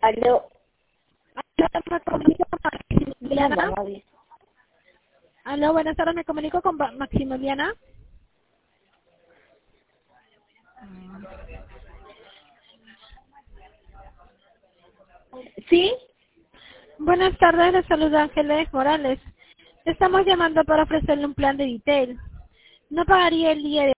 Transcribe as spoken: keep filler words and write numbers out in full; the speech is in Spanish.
Aló. Aló, me comunico con Maximiliana. Dígame. Aló, buenas tardes, me comunico con Ba- Maximiliana. ¿Sí? Buenas tardes, les saluda Ángeles Morales. Estamos llamando para ofrecerle un plan de Vitel. No pagaría el día de